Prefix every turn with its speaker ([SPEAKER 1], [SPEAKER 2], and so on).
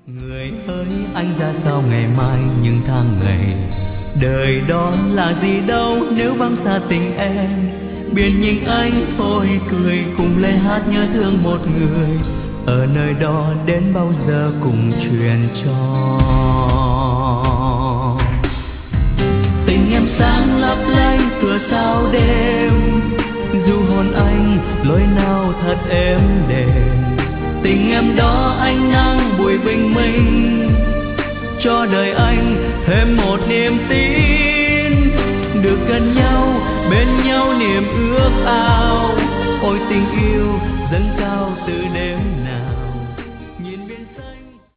[SPEAKER 1] Người ơi anh ra sao ngày mai những tháng ngày, đời đó là gì đâu nếu vắng xa tình em. Biển nhìn anh thôi cười cùng lời hát nhớ thương một người, ở nơi đó đến bao giờ cùng truyền cho. Tình em sáng lấp lánh tựa sao đêm, du hồn anh lối nào thật êm đềm. Tình em đó ánh nắng buổi bình minh, cho đời anh thêm một niềm tin. Được gần nhau bên nhau niềm ước ao, ôi tình yêu dâng cao từ đêm